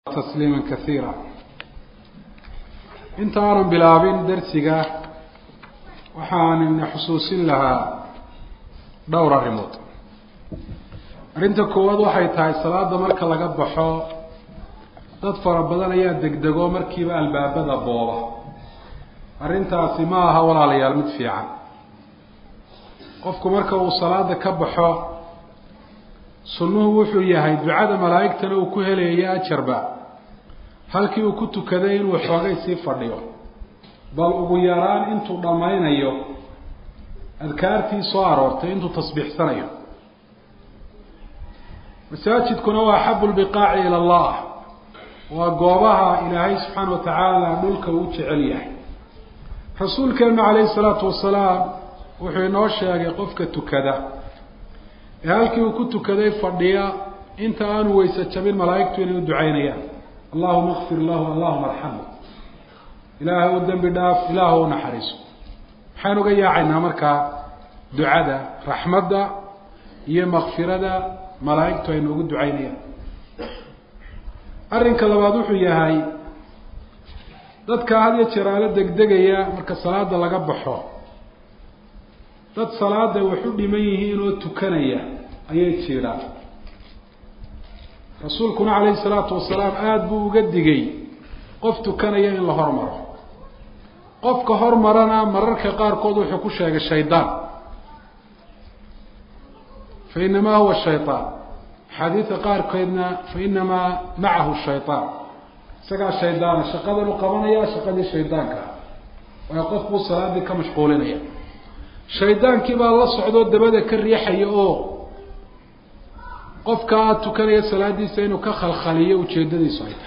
تسليما كثيرا. انت أرن بلابين درسك وحان حسوسين لها دورة ريموت. أنت كواد waxay tahay salaada marka laga baxo dad fara badan ayaa degdego markiiba albaabada booba. Arintaasi ma aha walaalayaal mid fiican. Qofku marka uu salaada ka baxo sunnuhu wuxuu yahay ducada malaa'igtana uu ku helayo ajarba halkii uu ku tukaday inuu xoogay si fadhiyo bal ugu yaraan intuu dhamaynayo adkaartii soo aroortay intuu tasbiixsanayo. masaajidkuna waa habul biqaa'i ila Allah wa goobaha Ilaahay subhanahu wa ta'ala dhulka uu jecel yahay. Rasuulkeena alayhi salatu wasalaam wuxuu inoo sheegay qofka tukada halkii uu ku tukaday fadhiya inta aanu weysa jabin malaa'igtu inay u ducaynayaan. Allahumma ighfir lahu, Allahumma arhamhu. Ilaahu dambi dhaaf, Ilaahu naxariiso. Waxaan uga yaacaynaa markaa ducada raxmadda iyo maghfirada malaa'igtu ay noogu ducaynayaan. arrinka labaad wuxuu yahay dadka had iyo jeer ala degdegaya marka salaada laga baxo dad salaada wuxuu dhiman yihiin oo tukanaya ayay jiraan. Rasuulkuna alayhi salaatu wasalaam aad buu uga digay qof tukanaya in la hormaro. qofka hormarana mararka qaar kood wuxuu ku sheegay shaydaan. فإنما هو الشيطان. حديث قار كيدنا فإنما معه الشيطان. سقى الشيطان شقد القبنية شقد الشيطان كا ويقف بالصلاة كمشغولين. شيطان كبا الله صعدوا الدبادة كالريحة يؤو قف كاتو كان يسأل دي سينو كخلخلية وتشددي صعيدة.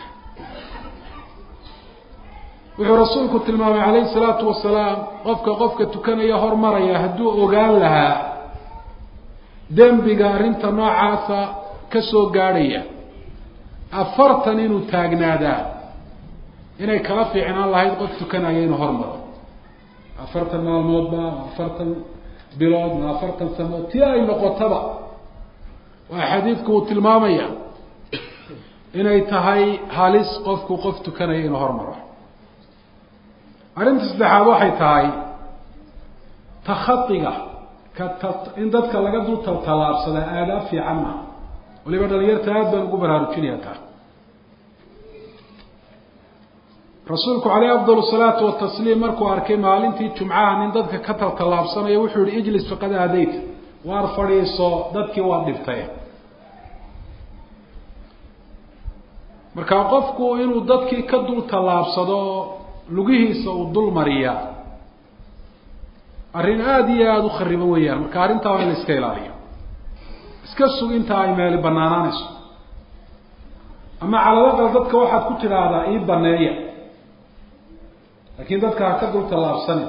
وحو رسولك التلمامي عليه الصلاة والسلام قفك تكان يهور مرة يهدو وقال لها dembiga arinta noocaasa ka soo gaaraya afartan inuu taagnaadaa inay kala fiicnaan lahayd qof tukanaya inuu hormaro. afartan maalmoodba, afartan bilood, afartan sano tii ay noqotaba waa xadiidku uu tilmaamaya inay tahay halis qofku qof tukanaya inuu hormaro. arrinta saddexaad waxay tahay takhatiga in dadka laga dul talaabsada aadaab fiican ma waliba dhalinyarta aad baan ugu baraarujinayaa taa. rasuulku alayhi afdalu salaatu wa tasliim markuu arkay maalintii jumcaha nin dadka ka talaabsanaya wuxuu yidhi ijlis faqad aadayt waar fadhiiso dadkii waa dhibtay. marka qofku inuu dadkii ka dul talaabsado lugihiisa uu dul mariyaa arrin aad iyo aad u khariban weeyaan. marka arrintaa waa in la iska ilaaliyo iska sug inta ay meel banaanaanayso ama calaqal dadka waxaad ku tiraahdaa ii baneeya laakiin dadka ha ka dul talaabsanin.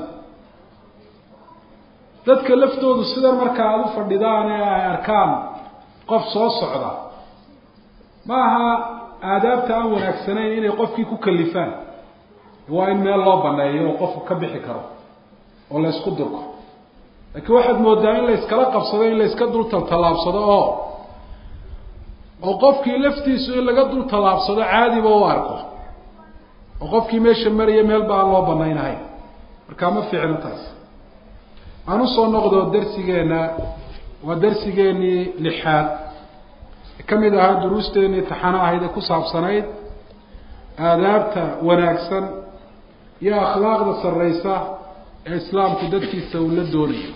dadka laftoodu sida marka aad u fadhidaan ee ay arkaan qof soo socda ma aha aadaabta aan wanaagsanayn inay qofkii ku kalifaan. waa in meel loo baneeyo oo qofku ka bixi karo oo la isku durko. laakiin waxaad moodaa in la iskala qabsado in la iska dul talaabsado oo qofkii laftiisu in laga dul talaabsado caadiba u arko oo qofkii meesha maraya meel baan loo banaynahay. marka ma fiicna taas. aan u soo noqdo darsigeena waa darsigeenii lixaad kamid ahaa duruusteenii taxana ahayd ee ku saabsanayd aadaabta wanaagsan iyo akhlaaqda sarreysa ee islaamku dadkiisa uu la doonayo.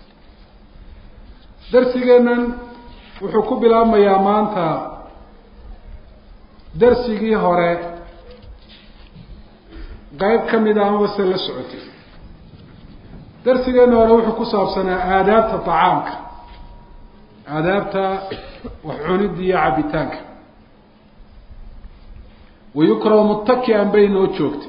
darsigeenan wuxuu ku bilaabmayaa maanta darsigii hore qayb ka mid ah amaba se la socotay. darsigeena hore wuxuu ku saabsanaa aadaabta tacaamka, aadaabta wax cunidda iyo cabitaanka. wayukrahu muttaki'an bay noo joogtay.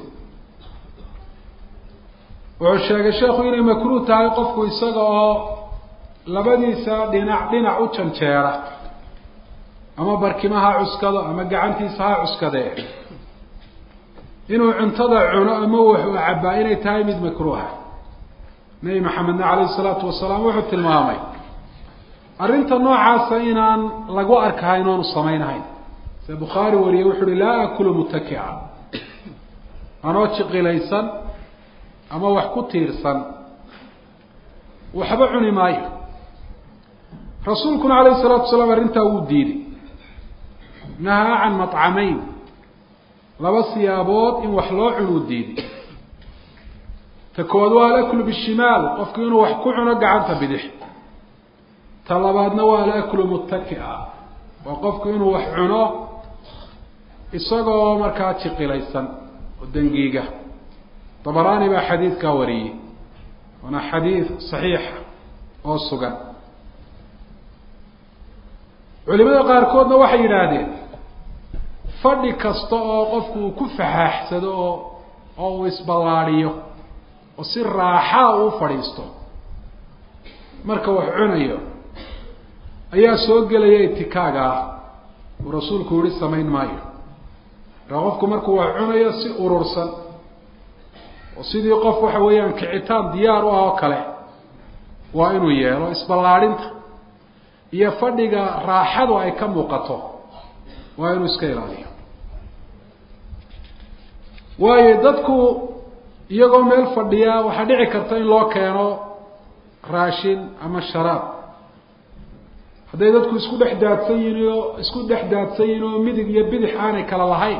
wuxuu sheegay sheekhu inay makruuh tahay qofku isaga oo labadiisa dhinac u janjeera ama barkimaha cuskado ama gacantiisa ha cuskadee inuu cuntada cuno ama wuxuu cabaa inay tahay mid makruuha. nabi maxamedna calayhi salaatu wasalaam wuxuu tilmaamay arrinta noocaasa inaan lagu arkahayn oonu samaynahayn. البخاري وريه وحري لا أكل متكئا أنا شقيليسا أما وحكو تيرسا وحبعني ماي رسولكم عليه الصلاة والسلام أرنتا وديني نهى عن مطعمين لبس يابوت إن وحلو عنو ديني تكودوا الأكل بالشمال قفكينو وحكوعنا قعنتا بدح طلباتنا والأكل متكئا وقفكينو وحعنو إصاقوا مركات شقيليسا والدنقيقة طبراني با حديث كاوري وانا حديث صحيح او سغان علماء qaarkoodna waxay yiraahdeen fadhi kasta oo qofku ku faxaxsado oo isbalaariyo oo si raaxa u fadhiisto marka wax cunayo ayaa soo galaya itikaaga oo rasuulku wari sameyn maayo qofku markuu wax cunayo si urursan وسيدي قف waxa weeyaan kicitaan diyaar u ah kale waa inuu yeelo isbalaarinta iyo fadhiga raaxadu ay ka muuqato waa inuu iska ilaaliyo waayo dadku iyagoo meel fadhiya waxa dhici karta in loo keeno raashin ama sharaab haday dadku isku dhaxdaadsan yihiin midig iyo bidix aanay kala lahayn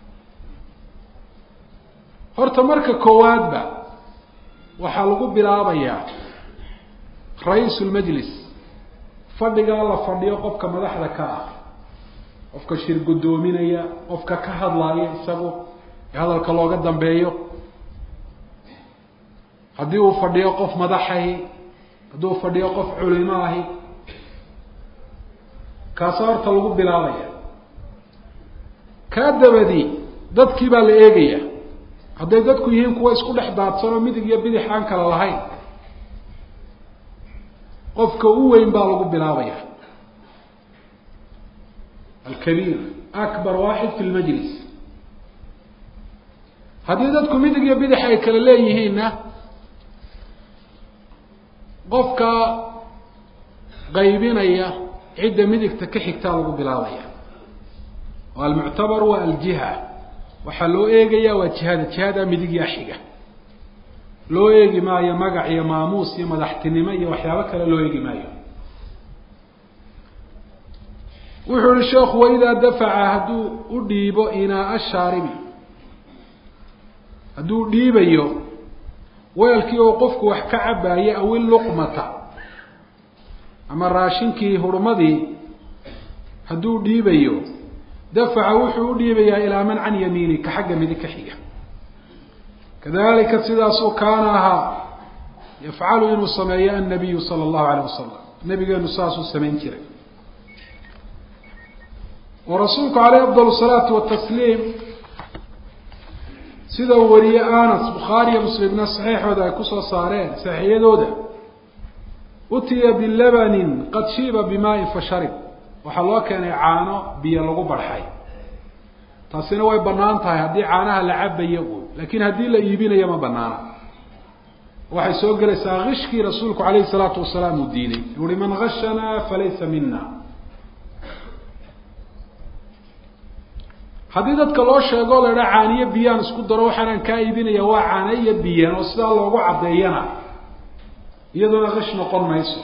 horta marka koowaadba waxa lagu bilaabayaa ra'iisul majlis fadhiga la fadhiyo qofka madaxda ka ah qofka shir gudoominaya qofka ka hadlaya isagu hadalka looga dambeeyo hadii uu fadhiyo qof madaxay haduu fadhiyo qof culimo ah kaasarta lagu bilaabaya ka dabadi dadkii baa la eegaya hadday dadku yihiin kuwa isku dhex daadsano midig iyo bidix aan kala lahayn qofka u weyn baa lagu bilaabaya الكبير أكبر واحد في المجلس هذه dadku midig iyo bidix ay kala leeyihiin qofka qaybinaya cid midigta ka xigta lagu bilaabaya والمعتبر والجهة waxa loo eegaya waa jihada midig iyo xiga loo eegi maayo magac iyo maamuus iyo madaxtinimo iyo waxyaabo kale loo eegi maayo wuxuu sheekhu wayda dafaca haduu u dhiibo ina asharibi haduu dhiibayo weelkii oo qofku wax ka cabaayay aw luqmata ama raashinkii hurmadii haduu dhiibayo دفع وحو ديبيا الى من عن يمينك حق مدك حية كذلك سداس كانها يفعل إنه سمياء النبي صلى الله عليه وسلم النبي قال نصاص السمين كريم ورسولك عليه أفضل الصلاة والتسليم سيدا وريا آنس بخاري مسلمنا صحيح وذا كسر صارين صحيح دودا أتي باللبن قد شيب بماء فشرب وحلوه كان يعانو بيا لغو برحي تاسينا way banaan tahay hadii caanaha la cabayo laakiin hadii la iibinayo ma banaana waxay soo galaysaa qishkii rasuulku kaleey salaatu wasalaam u diinay wuri man ghashana falaysa minna hadii dadka loo sheego la caaniyo biyaan isku daro waxaan ka iibinaya waa caaniyo biyaan oo sida loogu cadeeyana iyadoo qish noqon mayso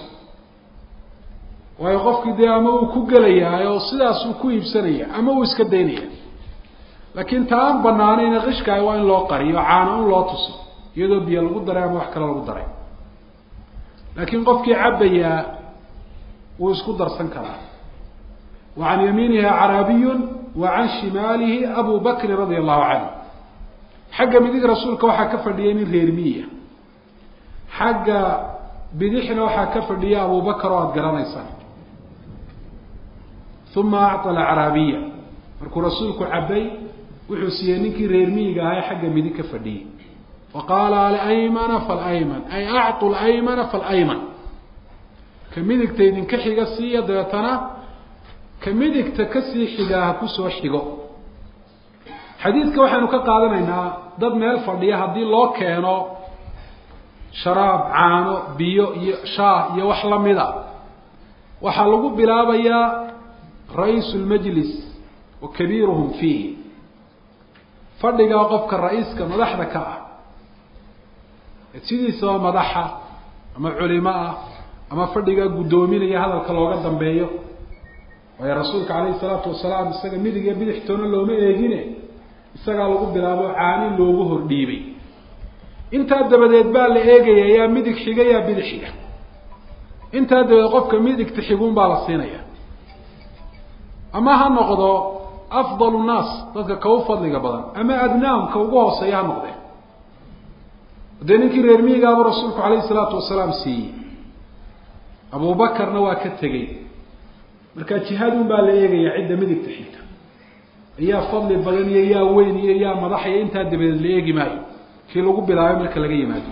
ويقف كده أما هو كجليا أو صداس وكويبسنيا أما هو إسكدينيا لكن تام بنانين غش كايوان لا قري وعانون لا تصل يدو بيلقو درا ما وحكلا لقو درا لكن قف كي عبيا ويسكو درسن كلا وعن يمينها عربي وعن شماله أبو بكر رضي الله عنه حق مديك رسولك وحا كفر ديامين غيرمية حق بديحنا وحا كفر ديا أبو بكر وأدقرانيسان ثم أعطى العربية مركو رسولك عبي وحسينيك ريرميك هاي حق مديك فدي وقال الأيمن فالأيمن أي أعطوا الأيمن فالأيمن كمديك تيدين كحيقى السيئة ديتنا كمديك تكسي حقاها كسو حقو حديثك وحنو كقادنا ضد ميل فردية هدي الله كانوا شراب عانو بيو شاه يوحلا مذا وحلقوا بلابيا رئيس المجلس وكبيرهم فيه فردقا قفك الرئيس كمدحنا كأه سيدي سوا مدحة أما علماء أما فردقا قدومين هذا الكلام قدام بيه ويا رسولك عليه الصلاة والسلام استقى ميدق يبدحتون اللو ما يجينه استقى لقب بلابو عاني لو بهر ديبي انت أدبدت بال لإيجي يا ميدق حقا يا بدحية انت أدبدت قفك ميدق تحقون بالصينية أما هالنقضة أفضل الناس ذلك كوفضل قبضا أما أدناهم كوقوه سيها نقضة دينك ريرمي قابل رسولك عليه الصلاة والسلام سي أبو بكر نوا كتغي marka jihaadun baa la eegaya cidda midigta xigta ayaa fadli badan iyo weyn iyo madax iyo inta dibad la eegi maayo kii lagu bilaabay marka laga yimaado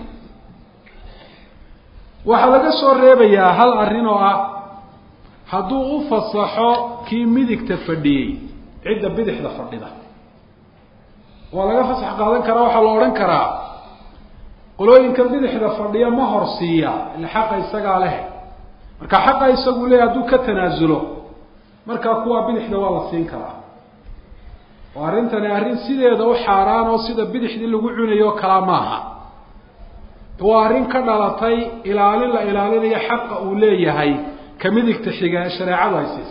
waxa laga soo reebayaa hal arrin oo ah haduu u fasaxo kii midigta fadhiyay cidda bidixda fadhida waa laga fasax qaadan karaa waxa la oran karaa qolooyinka bidixda fadhiya ma horsiiya ila xaq isaga leh marka xaqa isagu leeyahay haduu ka tanaazulo marka kuwa bidixda waa la siin karaa oo arintani arrin sideeda u xaraan oo sida bidixdii lagu cunayo kala maaha waa arrin ka dhalatay ilaalin la ilaalinayo xaqa uu leeyahay kamidigta xiga shariicada aysis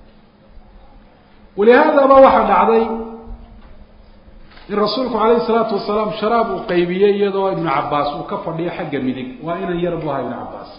ولهذا ما واحد عضي الرسول عليه الصلاة والسلام شراب قيبية يدو ابن عباس وكفر لي حق المدق وإن يربوها ابن عباس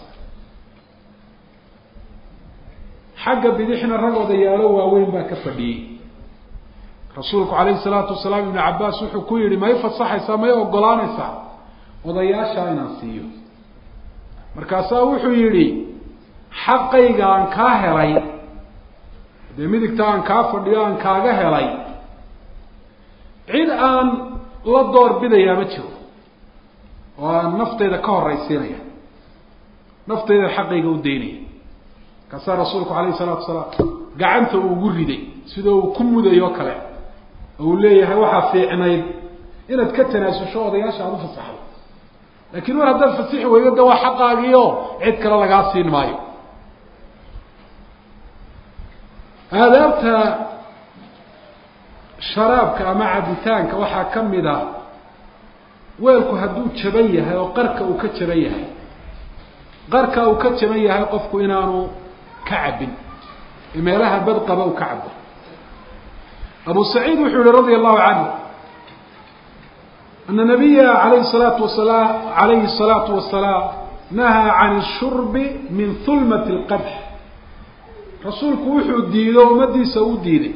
حق بديحنا الرجل ديالو وين باكفر لي رسولك عليه الصلاة والسلام ابن عباس وحكوي لما يفصح يسامي وقلان يسا وضياشا ينسيه مركاسا وحوي لي حقيقا عن كاهري دميدكتان كافر ديان كاغا هلاي عيد ان لا دور بدايا ما جiro oo naftayda ka horeysiinaya naftayda xaqiiqa u deynay kaasa rasuulku kaleey salaatu salaam gacanta uu ugu riday sidoo uu ku mudayo kale oo leeyahay waxa fiicnayd inaad ka tanaasusho odayaasha aad u fasaxdo laakiin war hadda fasax weeyada waa xaqaagiyo cid kale laga siin maayo آدابت شرابك أما عدتانك وحا كمدا ويلكو هدو تشبيها وقرك وكتشبيها قرك وكتشبيها قفكو إنانو كعب إما لها بدقب وكعب أبو سعيد وحول رضي الله عنه أن النبي عليه الصلاة والسلام نهى عن الشرب من ثلمة القدح رسولك وحو ديده ومديسه و ديده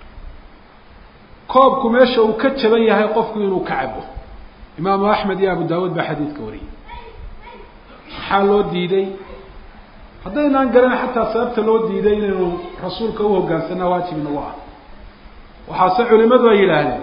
كوبكو ميشه و كجبن yahay qofku inuu kacabo imaam ahmed iyo abu daawud ba xadiidka wari waxa loo diiday hadaynan garan xataa sababta loo diiday inuu rasuulka u hogaansana waajibna waa waxa culimadu ay yiraahdeen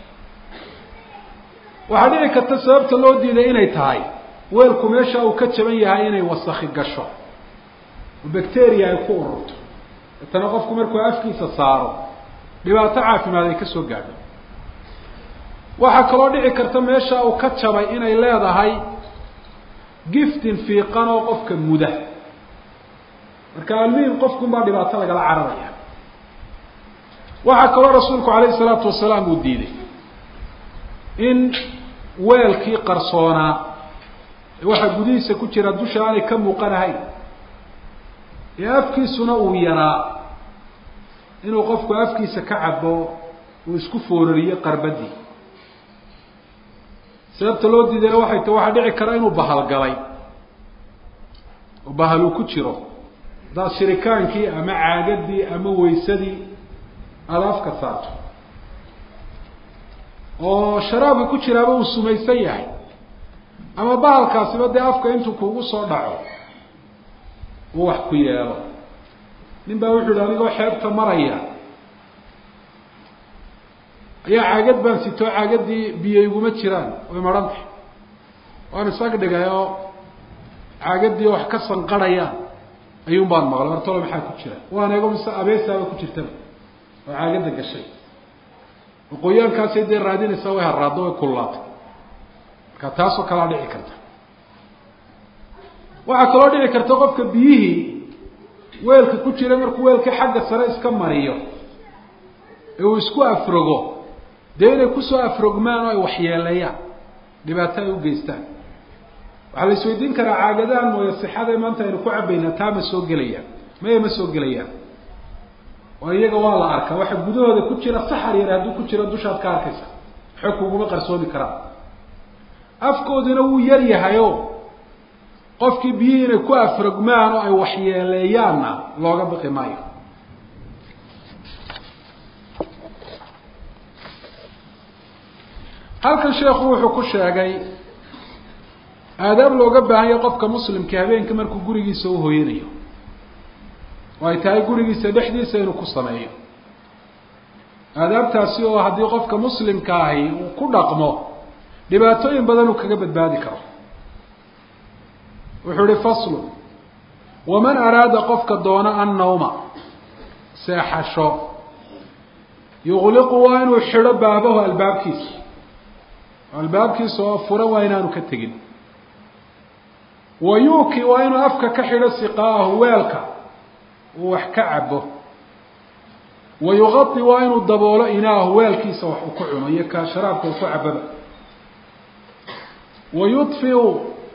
waxa dhici karta sababta loo diiday inay tahay weelku meesha uu ka jaban yahay inay wasakh gasho bacteria ay ku ururto tanaqofku markuu afkiisa saaro dhibaato caafimaad ay ka soo gaadho waxa kale oo dhici karta meesha uu ka jabay inay leedahay giftin fiiqan oo qofka muda marka almiin qofku ma dhibaato laga cararaya waxa kale oo rasuulku kaleey salaatu wasalaam uu diiday in weelkii qarsoona waxa gudihiisa ku jira dusha aan ka muuqanahay afkiisuna uu yaraa inuu qofku afkiisa ka cabo uu isku foorariyo qarbadi sababta loo diiday waxay tahay waxa dhici kara inuu bahal galay oo bahal ku jiro daa shirikaankii ama caagadii ama weysadii alaafka saarto oo sharaabka ku jiraaba uu sumaysan yahay ama bahalkaasi bade afka intuu kuugu soo dhaco wax ku yeelo ninba wuxuu aniga xeebta maraya ayaa caagad baan sito caagadii biyo iguma jiraan way marantay waan isaga dhigayo caagadii wax ka sanqaraya ayuun baan maqlay martolo maxaa ku jira waan eego mise abeesaaba ku jirtaba oo caagada gashay qoyaankaas ay raadinaysa way haraado way kullaatay ka taas oo kala dhici karta waxa kale oo dhici karta qofka biyihii weelka ku jira markuu weelka xagga sare iska mariyo uu isku afrogo dee inay kusoo afrogmaan oo ay waxyeeleeyaan dhibaato ay u geystaan waxaa la isweydiin karaa caagadahan mooye sixada maanta aynu ku cabaynaa taa ma soo gelayaan maya ma soo gelayaan oo iyaga waa la arkaa waxa gudahooda ku jira saxar yar hadduu ku jiro dushaad ka arkaysa xog kuguma qarsoomi karaan afkooduna wuu yar yahayo qofkii biyihii inay ku afrogmaan oo ay waxyeeleeyaanna looga baqi maayo halkan sheekhu wuxuu ku sheegay aadaab looga baahan yahay qofka muslimka habeenkii markuu gurigiisa u hooyanayo oo ay tahay gurigiisa dhexdiisa inuu ku sameeyo aadaabtaasi oo haddii qofka muslimka ahi uu ku dhaqmo dhibaatooyin badan uu kaga badbaadi karo wuxuu ihi faslu waman araada qofka doona annawma seexasho yuqliqu waa inuu xidho baabahu albaabkiisa oo furan waa inaanu ka tegin wayuuki waa inuu afka ka xidho siqaahu weelka uu wax ka cabo wayuqadi waa inuu daboolo inaahu weelkiisa wax uu ku cuno iyo ka sharaabka uu ku cababa wayudfiu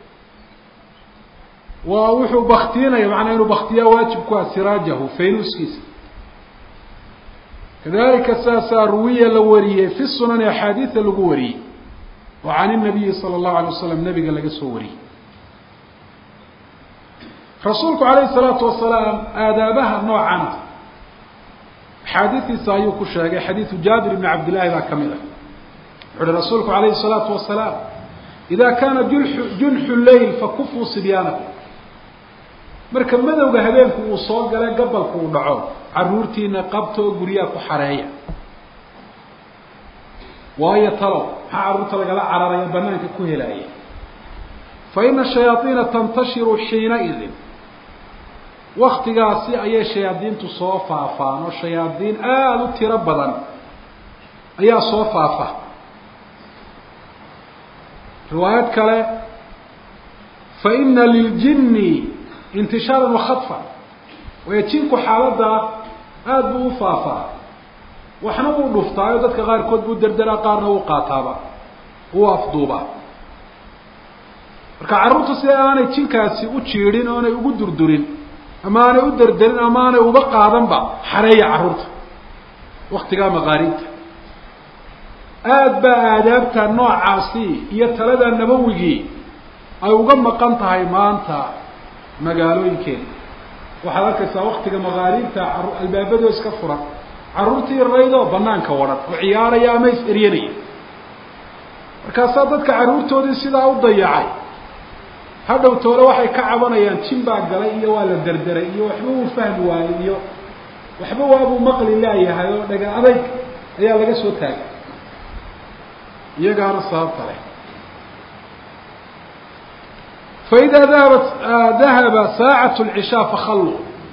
waa wuxuu baktiinaya macnaa inuu baktiyaa waajib ku ah siraajahu faynuuskiisa kadalika saasaa ruwiya la wariyey fi sunani axaadiida lagu wariyey oo can inabiyi sala allahu alay wasalam nabiga laga soo wariyey rasuulku calayhi salaatu wasalaam aadaabaha noocana axaadiistiisa ayuu ku sheegay xadiidu jaabir ibni cabdillahi baa ka mid ah wuxu uhi rasuulku calayhi salaatu wasalaam ida kaana junxu leyl fakufuu sibyaanakum marka madowga habeenku uu soo gala gabalku uu dhaco caruurtiina qabta oo guryaha ku xareeya waayo talow maxaa carruurta lagala cararaya banaanka ku helaaya fa ina shayaaiina tantashiru xiinaidin waktigaasi ayay shayaadiintu soo faafaan oo shayaadiin aada u tiro badan ayaa soo faafa riwaayad kale fa ina liljinni intishaaran wakadfan waayo jinku xaaladda aada buu u faafaa waxna wuu dhuftaayo dadka qaarkood buu derderaa qaarna wuu qaataaba wuu afduubaa marka carruurta si aanay jinkaasi u jiidhin oonay ugu durdurin ama aanay u derderin ama aanay uba qaadanba xareeya carruurta waktigaa maqaaribta aada baa aadaabta noocaasi iyo talada nabawigii ay uga maqan tahay maanta magaalooyinkeena waxaad arkaysaa waktiga maqaaribta albaabadoo iska furan carruurtii raydoo banaanka wadhan oo ciyaaraya ama is eryanaya markaasaa dadka carruurtoodii sidaa u dayacay hadhow toole waxay ka cabanayaan jin baa galay iyo waa la derderay iyo waxba uu fahmi waayey iyo waxba waabuu maqli laayahay oo dhaga adayg ayaa laga soo taagay iyagaana sababta leh faida dahaba saacatu lcishaa fakhallu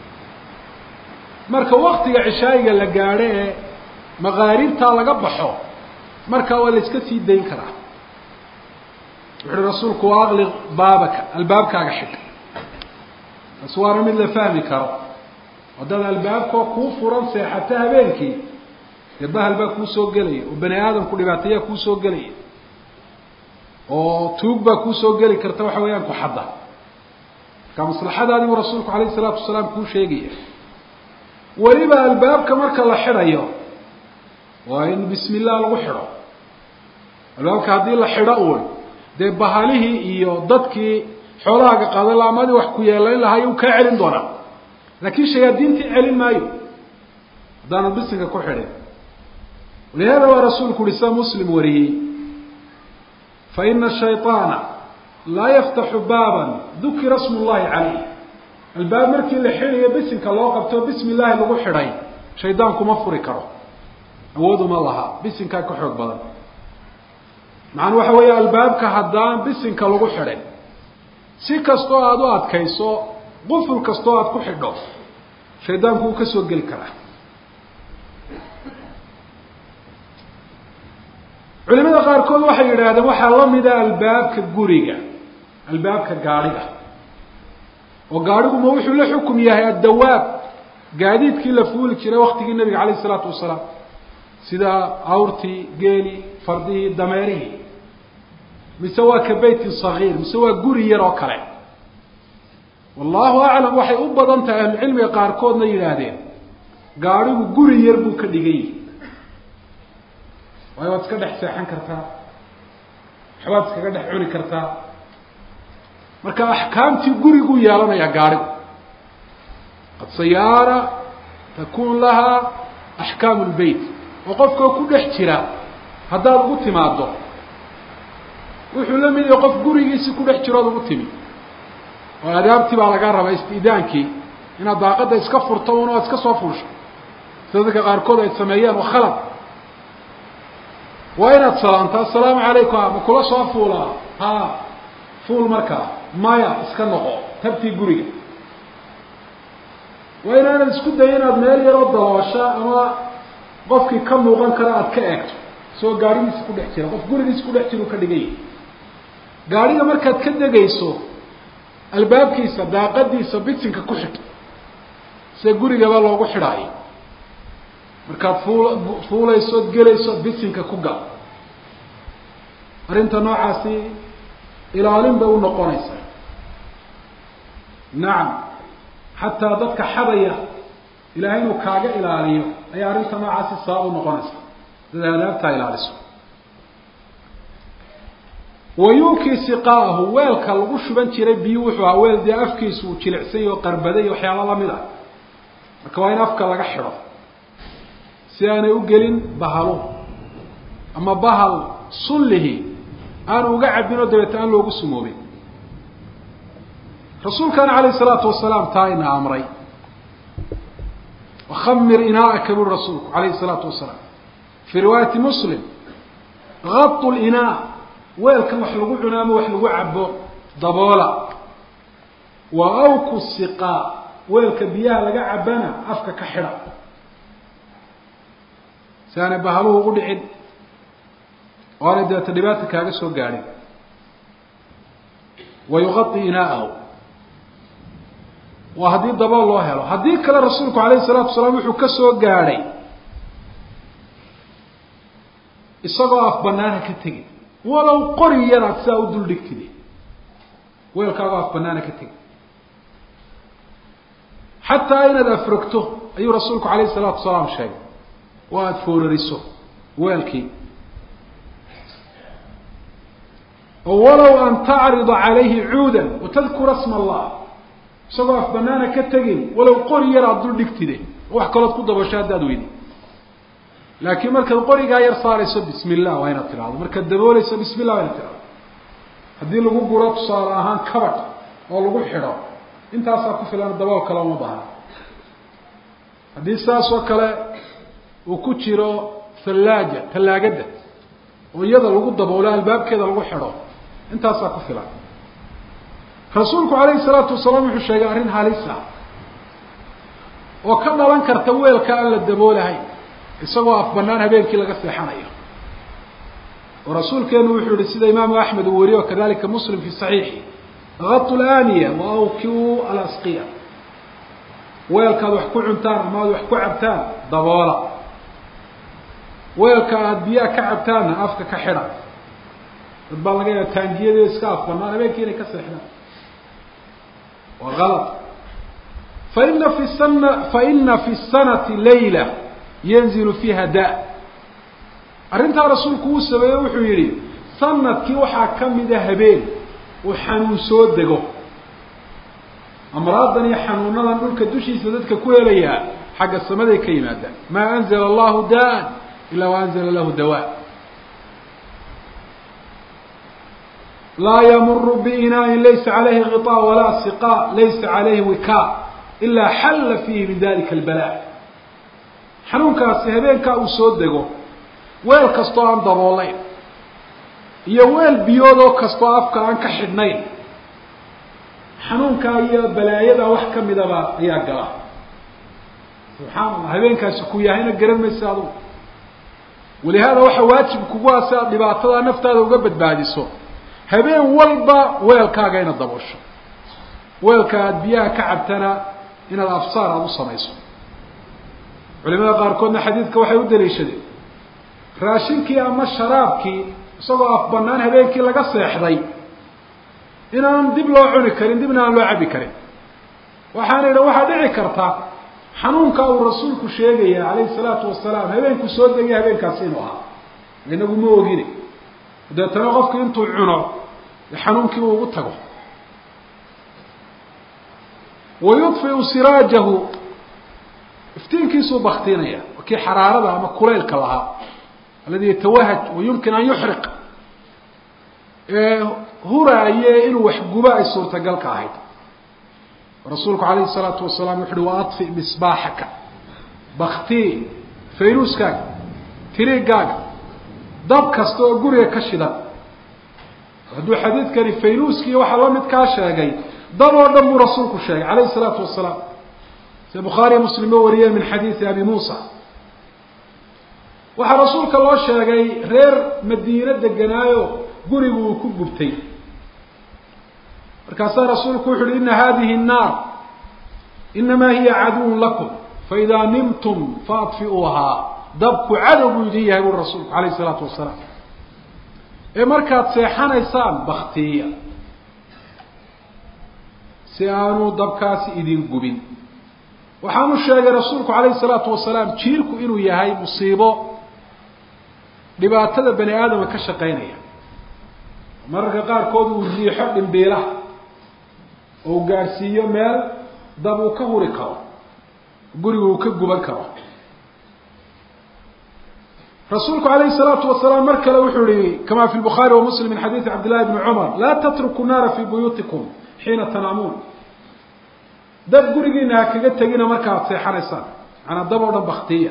marka waktiga cishaayiga la gaadho ee maqaaribtaa laga baxo markaa waa la iska sii dayn karaa wuxu uhi rasuulku waa aqliq baabaka albaabkaaga xidh taas waana mid la fahmi karo haddaad albaabkoo kuu furan seexato habeenkii dee bahal baa kuu soo gelaya oo bani aadamku dhibaateeyaa kuu soo gelaya oo tuug baa kuu soo geli karta waxa weeyaan kuxadda marka maslaxadaadii buu rasuulku calayhi isalaatu wasalaam kuu sheegaya weliba albaabka marka la xidhayo waa in bismi illah lagu xidho albaabka haddii la xidho uun dee bahalihii iyo dadkii xoolahaaga qaadan laha amadii wax ku yeelayn lahay uu kaa celin doonaa laakiin shayaadiintii celin maayo haddaanu bisinka ku xidhin walihaada waa rasuulku uhi sida muslim wariyey fa ina shayطaana laa yaftaxu baaban dukira smu llahi calayh albaab markii la xidhayo bisinka loo qabto bismi illaahi lagu xidhay shaydaankuma furi karo awooduma laha bisinkaa ka xoog badan macana waxa weeye albaabka haddaan bisinka lagu xidhin si kastoo aada u adkayso quful kastoo aada ku xidho shaydaanku wuu ka soo geli karaa culimada qaarkood waxay yidhaahdeen waxaa lamida albaabka guriga albaabka gaadhiga oo gaadhiguma wuxuu la xukum yahay addawaab gaadiidkii la fuuli jiray waktigii nabiga calayh isalaatu wasalaam sida awrtii geeli fardihii dameerihii mise waa ka beyti sagiir mise waa guri yar oo kale wallahu aclam waxay u badan tahay ahlucilmiga qaarkoodna yidhaahdeen gaadhigu guri yar buu ka dhigay waayo waad iska dhex seexan kartaa waxbaad iskaga dhex cuni kartaa marka axkaamtii guriguu yeelanayaa gaadhigu qad sayaara takun lahaa axkaamu lbeyt oo qofkao ku dhex jira haddaad ugu timaado wuxuu la mid yahay qof gurigiisii ku dhex jirood ugu timi oo adaabtii baa laga rabaa istidaankii inaad daaqadda iska furto un oad iska soo fuusho sida dadka qaarkood ay sameeyaan waa khalad waa inaad salaamto assalaamu calaykum ma kula soo fuulaa ha fuul markaa maya iska noqo tabtii guriga waa inaanad isku dayo inaad meel yaroo daboosha ama qofkii ka muuqan kara aada ka eegto soo gaadhigiisa ku dhex jira qof gurigiisa ku dhex jira u ka dhigay gaadhiga markaad ka degayso albaabkiisa daaqadiisa bitinka ku xidh sida gurigaba loogu xidhaayo markaad fuulaysood gelaysood bitinka ku gal arrinta noocaasi ilaalin bay u noqonaysaa nacam xataa dadka xadaya ilaahay inuu kaaga ilaaliyo ayaa arrinta noocaasi sabab u noqonaysa dad aadaabtaa ilaaliso wayunkii siqaahu weelka lagu shuban jiray biyu wuxuu ahaa weel dee afkiisu uu jilicsan yaho qarbaday iyo waxyaalo lamid ah marka waa in afka laga xidho si aanay u gelin bahalu ama bahal sullihi aanu uga cabinoo dabeeta aan loogu sumoobin rasuulkana calayhi salaatu wasalaam taa ina amray wakhamir inaa'aka buri rasuulku calayhi salaatu wasalaam fii riwaayati muslim gadu linaa weelkan wax lagu cuno ama wax lagu cabo daboola wa awku siqaa weelka biyaha laga cabana afka ka xidha si aanay bahaluhu ugu dhicin oo aanay dabeeta dhibaata kaaga soo gaadhin wa yuqadi inaa'ahu waa haddii dabool loo helo haddii kale rasuulku calayhi salaatu wasalaam wuxuu ka soo gaadhay isagoo af banaana ka tegin walow qori yaraad sidaa u dul dhigtide weelkaagoo af banaana ka tegin xataa inaad afrogto ayuu rasuulku calayhi salaatu wasalaam sheegay oo aada foorariso weelkii oo walow an tacrida calayhi cuudan watadkura sma allah isagoo af banaana ka tegin walow qori yar aada dul dhigtide wax kalood ku dabasho haddaad weydi laakiin markaad qorigaa yar saarayso bismi illah waa inaad tidhahdo markaad daboolayso bismi illah waa inaad tidhahdo haddii lagu guro tusaale ahaan kabadh oo lagu xidho intaasaa ku filan dabool kale uma baahna haddii saas oo kale uu ku jiro tallaagadda oo iyada lagu daboolo albaabkeeda lagu xidho intaasaa ku filan rasuulku calayhi salaatu wasalaam wuxuu sheegay arrin halis ah oo ka dhalan karta weelka aan la daboolahay isagoo af banaan habeenkii laga seexanayo oo rasuulkeenu wuxuu yihi sida imaamu axmed uu wariyo kadalika muslim fi saxiixi gadu laniya wa awkiu alasqiya weelkaad wax ku cuntaan ama ad wax ku cabtaan daboola weelka aada biyaha ka cabtaanna afka ka xidha dad baa laga yaaba taangiyadii iska af banaan habeenkii inay ka seexdaan waa alad faina fi sanati layla yanzilu fiiha da arrintaa rasuulku uu sameeye wuxuu yihi sanadkii waxaa kamida habeen uu xanuun soo dego amraadan iyo xanuunadan dhulka dushiisa dadka ku helayaa xagga samaday ka yimaadaan maa anzala allahu daan ilaa waanzala lahu dawa laa yamuru biinaain laysa calayhi ghiطaa walaa siqaa laysa calayhi wikaa ilaa xalla fiihi min dalika albala xanuunkaasi habeenkaa uu soo dego weel kastoo aan daboolayn iyo weel biyoodoo kastoo afka aan ka xidhnayn xanuunkaa iyo balaayada wax kamidaba ayaa gala subxaan allah habeenkaasi ku yahayna garan maysa adugu walihaada waxa waajib kugu ah si aad dhibaatada naftaada uga badbaadiso habeen walba weelkaaga inaad daboosho weelka aada biyaha ka cabtana inaad afsaar aada u samayso culimada qaarkoodna xadiidka waxay u daliishadeen raashinkii ama sharaabkii isagoo af banaan habeenkii laga seexday inaan dib loo cuni karin dibna aan loo cabi karin waxaana idha waxaa dhici karta xanuunka uu rasuulku sheegaya calayhi salaatu wasalaam habeenku soo degay habeenkaasi inuu ahaa inagu ma ogine deetana qofku intuu cuno xanuunkii uu ugu tago wayudfiu siraajahu iftiinkiisuu baktiinaya kii xaraarada ama kuleylka lahaa aladi yatawahaj wayumkin an yuxriq huraaye inuu wax guba ay suurtagal ka ahayd rasuulku calayhi salaatu wasalaam wuxu uhi waadfi misbaaxaka baktii faynuuskaaga tiriigaaga dab kasta oo guriga ka shidan hadduu xadiidkani faynuuskii waxaa la mid kaa sheegay dab oo dhan buu rasuulku sheegay calayhi salaatu wasalaam sida bukhaariya muslim oo wariyeen min xadiidi abi muusa waxaa rasuulka loo sheegay reer madiine deganaayo gurigu uu ku gubtay markaasaa rasuulku wuxu uhi ina hadihi الnaar inamaa hiya caduwun lakum faidaa nimtum faadfiuuhaa dabku cadow buu idin yahay buri rasuulku calayh الsalaatu wasalaam ee markaad seexanaysaan baktiya si aanu dabkaasi idin gubin waxaanu sheegay rasuulku calayhi الsalaatu wasalaam jiirku inuu yahay musiibo dhibaatada bani aadama ka shaqaynaya mararka qaarkood uu riixo dhimbiilaha oo gaadhsiiyo meel dab uu ka huri karo gurigu uu ka guban karo rasuulku calayhi الsalaatu wasalaam mar kale wuxuu yihi kama fi lbukhaari wa muslim min xadiidi cabd llahi bni cumar laa tatruku naara fii buyuutikum xiina tanaamuun dab gurigiina ha kaga tegina markaaad seexanaysaan macanaa dab oo dhan baktiya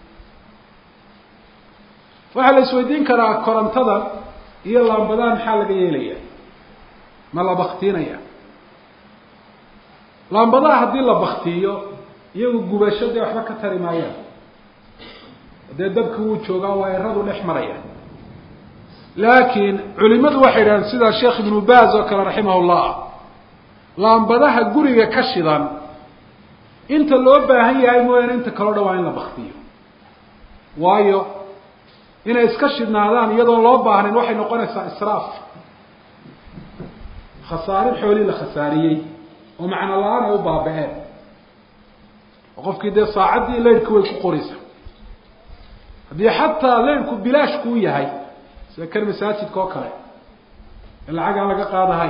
waxaa la isweydiin karaa korontada iyo laambadaha maxaa laga yeelaya ma la baktiinaya laambadaha haddii la baktiyo iyagu gubasho dee waxba ka tari maayaan dee dabki wuu joogaa waa eradu dhex maraya laakiin culimadu waxay yidhahdeen sida sheekh ibnu baaz oo kale raximah llah laambadaha guriga ka shidan inta loo baahan yahay mooyaane inta kaleo dhan waa in la baktiyo waayo inay iska shidnaadaan iyadoon loo baahnayn waxay noqonaysaa israaf khasaarin xoolii la khasaariyey oo macno la-aan ay u baaba-een oo qofkii dee saacaddii leyrhka way ku qoraysa haddii xataa leyrhku bilaash kuu yahay sida kan masaajidka oo kale ee lacag aan laga qaadahay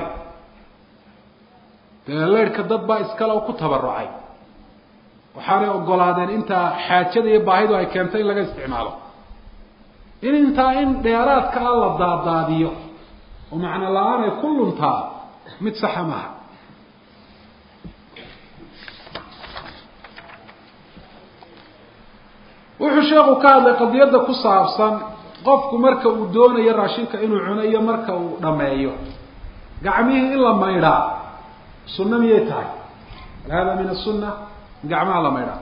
dee leyrhka dad baa iskale oo ku tabarucay waxaanay ogolaadeen intaa xaajada iyo baahidu ay keentay in laga isticmaalo in dheeraadka a la daadaadiyo oo macno la-aan ay ku luntaa mid saxa maaha wuxuu sheekhu ka hadlay qadiyadda ku saabsan qofku marka uu doonayo raashinka inuu cuno iyo marka uu dhameeyo gacmihii in la maydhaa sunno miyay tahay hada min asunna in gacmaha la maydhaa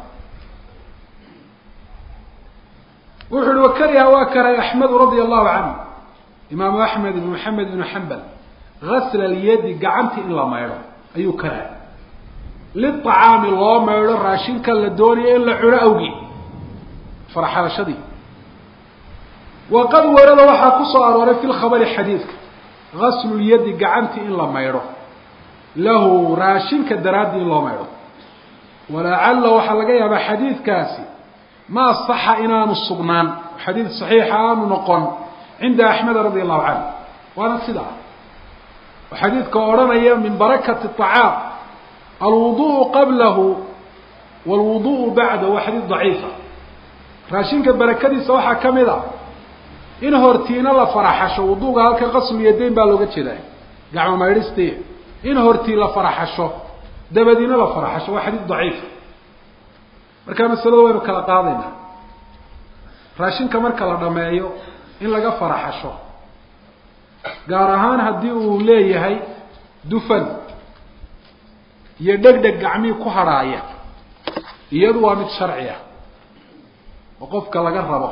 wuxu uhi wakariha waa karay axmedu radia allahu canhu imaamu axmed ibn maxamed ibnu xambal gasla alyadi gacantii in la maydho ayuu karay liطacaami loo maydho raashinka la doonayo in la cuno awgii farxalashadii waqad warada waxaa ku soo arooray fi lkhabari xadiidka gaslu lyadi gacantii in la maydho lahu raashinka daraaddii in loo maydho walacalla waxaa laga yaabaa xadiidkaasi ma asaxa inaanu sugnaan xadiid saxiixa aanu noqon cinda axmed radia allahu canhu waana sidaa oo xadiidka odhanaya min barakati طacaam alwuduءu qablahu wاlwuduءu bacdahu waa xadiid daciifa raashinka barakadiisa waxaa ka mid a in hortiina la faraxasho wuduga halka qaslu yadayn baa looga jeedaa gacmo maydhisti in hortii la faraxasho dabadiina la faraxasho waa xadiid daciifa markaa masalada waynu kala qaadaynaa raashinka marka la dhameeyo in laga faraxasho gaar ahaan haddii uu leeyahay dufan iyo dhegdheg gacmihii ku hadhaaya iyadu waa mid sharci ah oo qofka laga rabo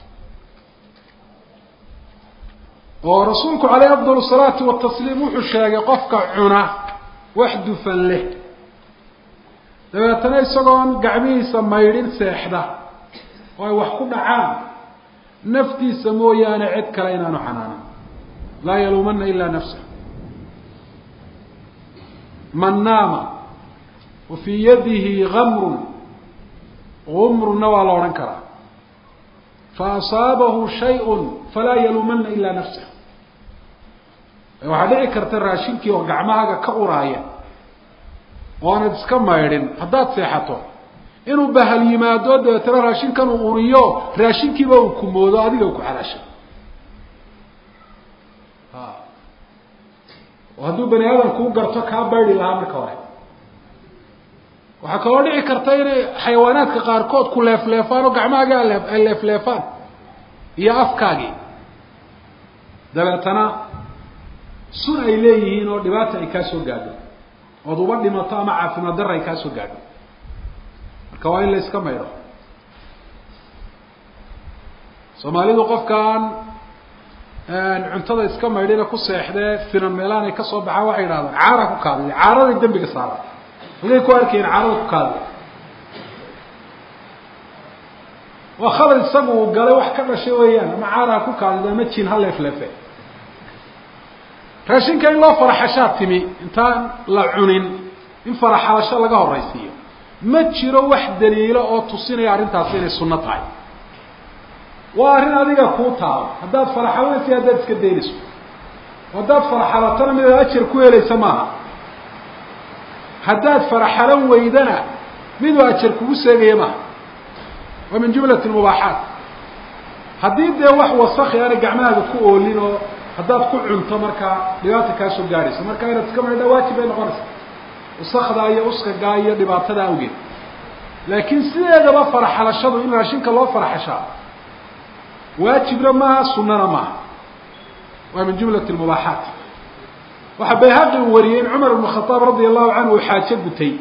oo rasuulku caleyhi afdal salaati watasliim wuxuu sheegay qofka cuna wax dufan leh dabeetana isagoon gacmihiisa maydhin seexda oo ay wax ku dhacaan نفتي سمويا أنا عد كلينا نحنانا لا يلومن إلا نفسه من نام وفي يده غمر نوى لو ننكره فأصابه شيء فلا يلومن إلا نفسه وحدي كرت راشينكي وقعمها كقراية وأنا تسكما يرين حدات سيحته إنه بهال يمادو ترى راشين كانوا أوريو راشينكي بوكمودو هذه وكو حراشة وهذو بني آدم كو قرطو كابردي لها مركوه waxaa kaloo dhici karta inay xayawaanaadka qaarkood ku leefleefaan oo gacmahaaga ay leefleefaan iyo afkaagii dabeetana sun ay leeyihiin oo dhibaata ay kaa soo gaadho ood uba dhimato ama caafimaad darra ay kaa soo gaadho marka waa in la iska maydho soomaalidu qofkaan cuntada iska maydhina ku seexdee finan meelaan ay ka soo baxaan waxay yidhahdaan caara ku kaadiyo caaraday dembiga saara halkay ku arkeen caarada ku kaadiyo waa khalad isagu uu galay wax ka dhashay weeyaan ama caara ku kaadido ama jin ha leefleefe raashinka in loo faraxashaa timi intaan la cunin in faraxalasho laga horaysiiyo ma jiro wax daliilo oo tusinaya arrintaasi inay sunno tahay waa arrin adiga kuu taalo haddaad faraxalanaysa haddaad iska daynayso haddaad faraxalatana mid ajar ku helaysa maaha haddaad faraxalan weydana miduu ajar kugu seegaya maaha waa min jumlati lmubaaxaat haddii dee wax wasakhi aanay gacmahaaga ku oolin oo haddaad ku cunto markaa dhibaata kaa soo gaadhayso marka inaad iska maydha waajib bay noqonaysa wasakda iyo uskagaa iyo dhibaatada awgeed laakiin sideedaba faraxalashadu in raashinka loo faraxashaa waajibna maaha sunnana maaha waa min jumlati lmubaaxaat waxaa bayhaqi uu wariyey in cumar ibn khataab radia allahu canhu uu xaajo gutay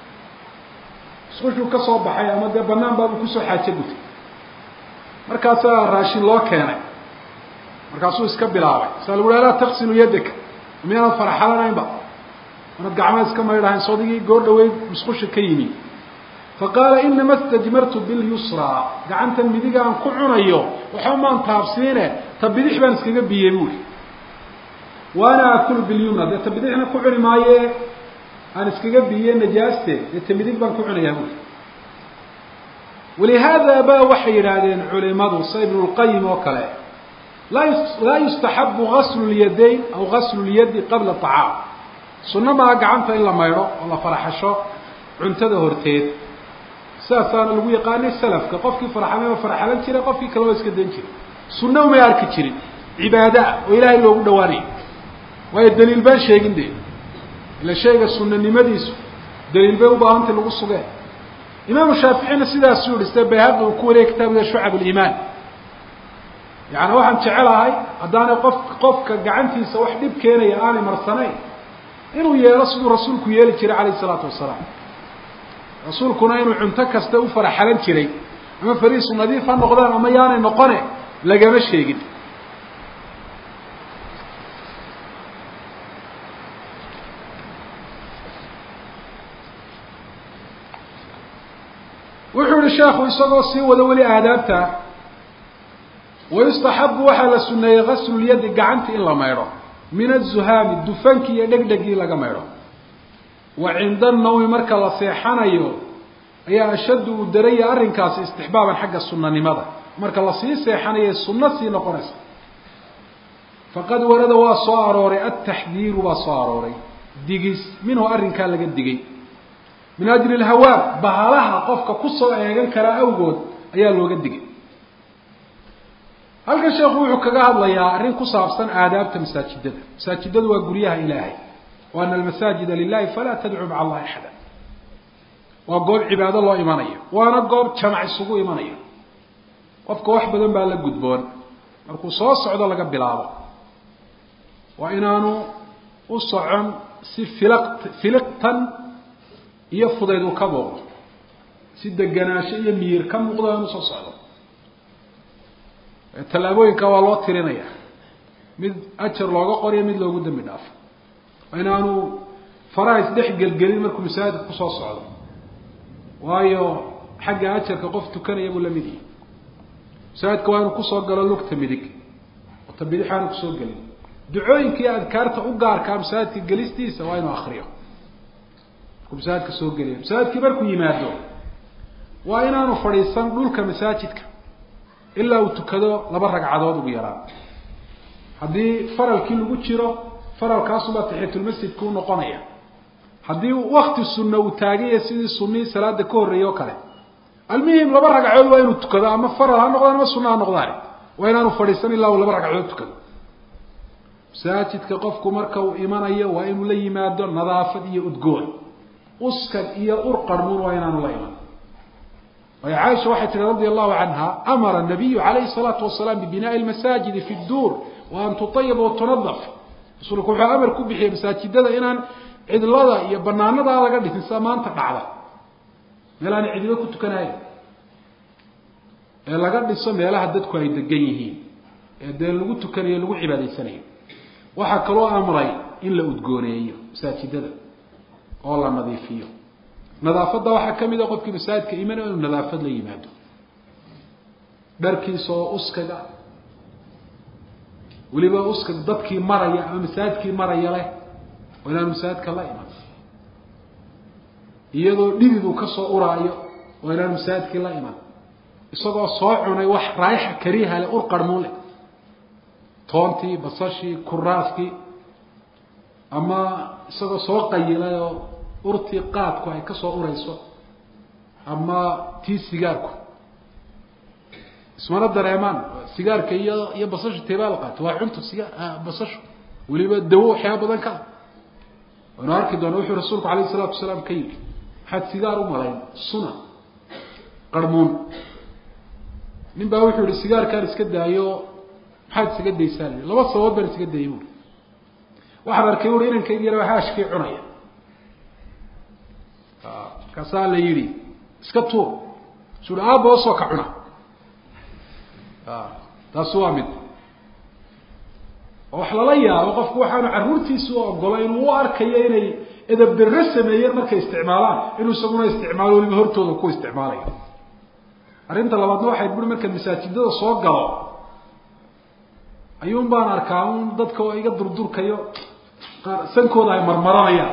isqushuu ka soo baxay ama dee banaan baabuu kusoo xaajo gutay markaasaa raashin loo keenay markaasuu iska bilaabay saa lagu uhi alaa taksilu yadaka miyaanaad faraxalanaynba manaad gacmaha iska maydhahayn soodigii goor dhaweyd musqusha ka yimi faqaala inama istajmartu bilyusraa gacantan midiga aan ku cunayo waxa maan taabsiine ta bidix baan iskaga biyey buuri waana akulu bilyumna dee ta bidixna ku cuni maaye aan iskaga biye najaaste dee ta midig baan ku cunayaa buuri walihaada baa waxay yidhaahdeen culimadu sa ibnu lqayim oo kale laa yustaxabu gaslu lyadayn aw gaslu lyadi qabla acaam sunno maa gacanta in la maydho oo la faraxasho cuntada horteed sidaasaana lagu yaqaanay salafka qofkii farxalay waa farxalan jiray qofkii kale waa iska dan jiray sunno umay arki jirin cibaada ah oo ilaahay loogu dhawaanayo waayo daliil baan sheegin dee ila shayga sunnanimadiisu daliil bay u baahantay lagu sugee imaamu shaaficina sidaasuu yihi sida bayhaqi uu ku wariyay kitaabada shucab aliimaan yani waxaan jecelahay haddaanay qofka gacantiisa wax dhib keenaya aanay marsanayn inuu yeelo siduu rasuulku yeeli jiray calayhi isalaatu wasalaam rasuulkuna inuu cunto kasta u faraxalan jiray ama fariisu nadiif ha noqdaan ama yaanay noqone lagama sheegin wuxuu yihi sheekhu isagoo sii wada weli aadaabta wayustaxabu waxaa la suneeyey gaslulyadi gacanti in la maydho min azuhaami dufankii iyo dhegdhegii laga maydho wa cinda nawmi marka la seexanayo ayaa ashaddu uu daraya arrinkaasi istixbaaban xagga sunnanimada marka lasii seexanayo sunno sii noqonaysa faqad warada waa soo arooray ataxdiiru baa soo arooray digis minhu arrinkaa laga digay min ajli alhawaa bahalaha qofka kusoo eegan karaa awgood ayaa looga digay halkan sheekhu wuxuu kaga hadlayaa arrin ku saabsan aadaabta masaajidada masaajidadu waa guryaha ilaahay wa ana almasaajida lilahi falaa tadcuu maca allahi axada waa goob cibaado loo imanayo waana goob jamac isugu imanayo qofka wax badan baa la gudboon markuu soo socdo laga bilaabo waa inaanu u socon si filiqtan iyo fudayd uu ka muuqdo si deganaansho iyo miyir ka muuqdo inuu soo socdo tallaabooyinka waa loo tirinaya mid ajar looga qoriyo mid loogu dambi dhaafo inaanu faraha isdhex gelgelin markuu masaajidka kusoo socdo waayo xagga ajarka qof tukanaya buu lamid yahay masaajidka waa inuu kusoo galo lugta midig ta bidix aanu kusoo gelin ducooyinkii adkaarta u gaarkaa masaajidka gelistiisa waa inuu akriyo markuu masaajidka soo geliyo masaajidkii markuu yimaado waa inaanu fadhiisan dhulka masaajidka ilaa uu tukado 2 ragcadood ugu yaraan haddii faralkii lagu jiro faralkaasubaa taxiyatulmasjidka u noqonaya haddii wakti sunna uu taagaya sidii sunnii salaada ka horreeyo kale almuhim 2 ragcadood waa inuu tukado ama faral ha noqdaan ama sunna ha noqdaan waa inaanu fadhiisan ilaa uu 2 ragcadood tukado masaajidka qofku marka uu imanayo waa inuu la yimaado nadaafad iyo udgoon uskad iyo urqarmuun waa inaanu la iman وعائشة waxay tiri رضي الله عنها أمر النبي عليه الصلاة والسلام ببناء المساجد في الدور وأن تطيب وتنظف رسولك وحا أمر كبحي مساجدada inaan cidlada iyo banaanada laga dhisin samaanta dhacda meelaan cidlo ku tukanayo ee laga dhiso meelaha dadku ay degan yihiin ee dee lagu tukanayo lagu cibaadaysanayo waxa kale oo amray in la udgooneeyo masaajidada oo la nadiifiyo nadaafada waxa kamid ah qofkii masaajidka iimaan inuu nadaafad la yimaado dharkiisa oo uskaga waliba uskaga dadkii maraya ama masaajidkii maraya leh oo inaan masaajidka la iman iyadoo dhididu ka soo uraayo oo inaan masaajidkii la iman isagoo soo cunay wax raayaha kariiha leh ur qarmuun leh toontii basashii kuraaskii ama isagoo soo qayilay oo urtii qaadku ay ka soo urayso ama tii sigaarku ismana dareemaan sigaarka iyo basasha teebal qaat waa cunto sigaar basasha waliba dawo waxyaabo badan ka wana arki doona wuxuu rasuulku kaleey salaatu wasalaam ka yiri had sigaar u malayn suna qarmuun nin baa wuxuu yiri sigaarkan iska daayo maxaad iska daysaan 2 sabab baan iska daayo waxa arkay uu inankayga yar haashkii cunaya kasaa la yiri iska tuur sura aabo soo ka cuna taasoo mid wax la yaabo qofku waxaanu caruurtiisu ogolay inuu arkayo inay edeb darro sameeyeen markay isticmaalaan inuu isaguna isticmaalo waliba hortooda ku isticmaalayo arinta labaadna waxay buri marka masaajidada soo galo ayuun baan arkaa dadka oo iga durdurkayo sankooda ay marmaranayaan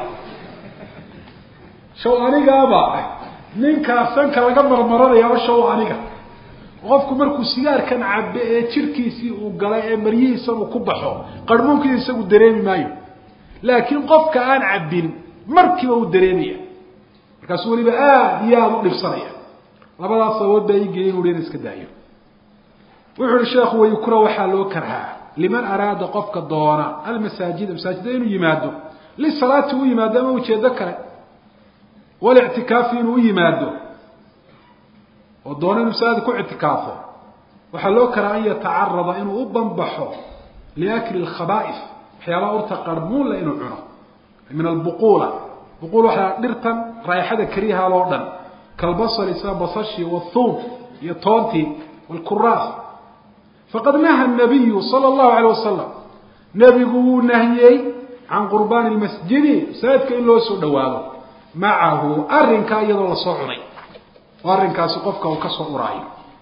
shaw anigaaba ninka sanka laga marmaranayo shaw aniga qofku markuu sigaarkan cabbe ee jirkiisii uu galay ee maryihiisa uu ku baxo qarmuunkiisa isagu dareemi maayo laakiin qofka aan cabbin markiiba uu dareemaya markaas waliba aad iyo aad u dhibsanaya labadaas sabab bay geeyeen uu iska daayo wuxuu sheekhu way kura waxa loo karhaa liman araada qofka doona al masaajid inuu yimaado li salaati uu yimaado ama ujeedo kale wal i'tikaaf inuu yimaado oo doona inuu masaajid ku i'tikaafo waxa loo karaa in yatacarrada inuu u banbaxo liakli al-khaba'ith waxyaaba urta qarmuun la inuu cuno min al-buqula buqul waxa dhirtan raayxada kariiha loo dhan kalbasal isa basashi wa thum iyo toonti wal kurras faqad naha an-nabiy sallallahu alayhi wasallam nabigu nahiyay an qurban al-masjid saadka in loo soo dhawaado maahu arrinka iyadoo la soo cunay arrinkaas qofka uu ka soo uraayo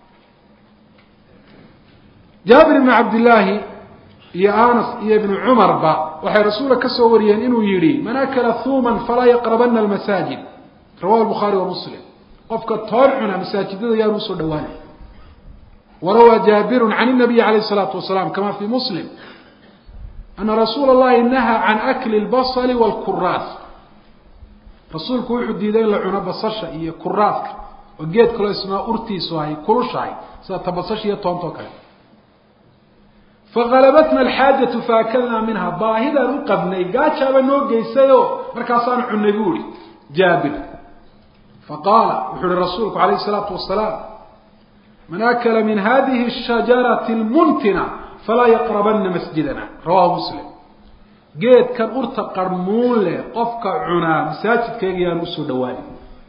Jaabir ibn Abdullah iyo Anas iyo ibn Umar ba waxay rasuulka ka soo wariyeen inuu yiri man akala thuman fala yaqrabanna al-masajid rawahu al-Bukhari wa Muslim qofka toorcuna masaajidada yaa soo dhawaanay وروى جابر عن النبي عليه الصلاة والسلام كما في مسلم أن رسول الله نهى عن أكل البصل والكراث رسولك وحد يدين لعنا بصشة إيه كراثك وقيت كل اسمها أرتيس وهي كرشاي ستبصش هي طونتوك فغلبتنا الحاجة فأكلنا منها باهدا رقبني قاد شابا نوقي سيو مركاسان عنبوري جابر فقال وحد رسولك عليه الصلاة والسلام من أكل من هذه الشجرة المنتنة فلا يقربن مسجدنا رواه مسلم قيد كان أرتا قرمون له قفك عنا مساجد كيغيان وسو دواني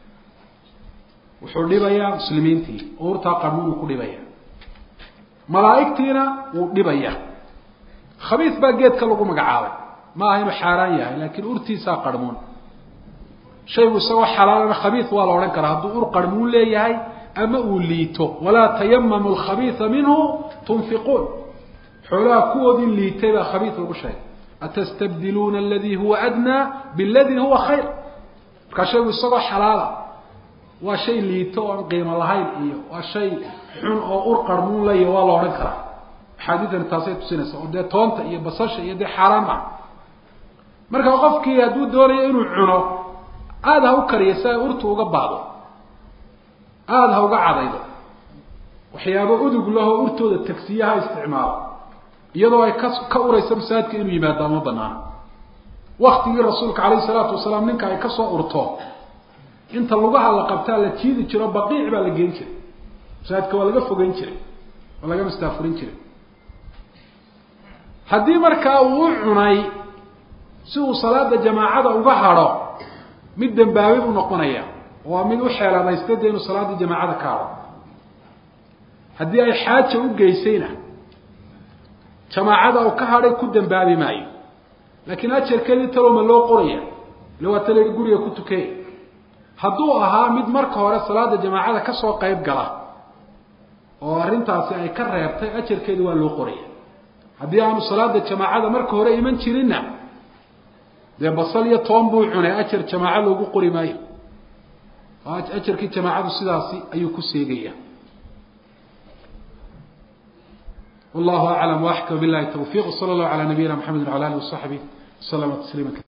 وحولي بيا مسلمين تي أرتا قرمون وكولي بيا ملائكتنا وكولي بيا خبيث با قيد كان لقو مقعاوي ما هي محاران ياهي لكن أرتي سا قرمون شيء سوى حلالنا خبيث والله ولنكر هدو أر قرمون له ياهي أما أوليته ولا تيمموا الخبيث منه تنفقون حولا كود ليتبا خبيث وبشيء أتستبدلون الذي هو أدنى بالذي هو خير كشيء الصلاة حلالة وشيء ليتو عن قيمة الله إيه وشيء حن أو أرقر من لي والله نكره حديثا تصير سنة وده تونت إيه بصش إيه ده حرام مركب قفك يدو دوري إنه عنو هذا هو كريسة أرتو وقبضه هذا هو قاعد أيضا وحيابه أدق له أرتو التكسية استعماله يضوي كوري سمسات كإنه يمادا مبنى وقت رسولك عليه الصلاة والسلام منك يكسو أرتو انت اللغة لقبتها لتيدي جرى بقيع بالجين جرى سمسات كوالغا فوقين جرى ولا مستافرين جرى haddii markaa uu cunay si uu salaada jamaacada uga haro mid dambaabay u noqonaya waa mid u xeeladaystay inuu salaada jamaacada ka haro haddii ay xaajo u geysayna jamaacada uu ka haray ku dambaabi maayo laakiin ajarkeedii taloma loo qoraya loo talay guriga ku tukay hadduu ahaa mid marka hore salaada jamaacada ka soo qayb gala oo arintaasi ay ka reebtay ajarkeedii waa loo qoraya haddii aanu salaada jamaacada marka hore iman jirinna dee basal iyo toon buu cunay ajar jamaaca loogu qori maayo ajarkii jamaacadu sidaasi ayuu ku seegaya والله أعلم وأحكم بالله التوفيق وصلى الله على نبينا محمد وعلى آله وصحبه وسلم تسليما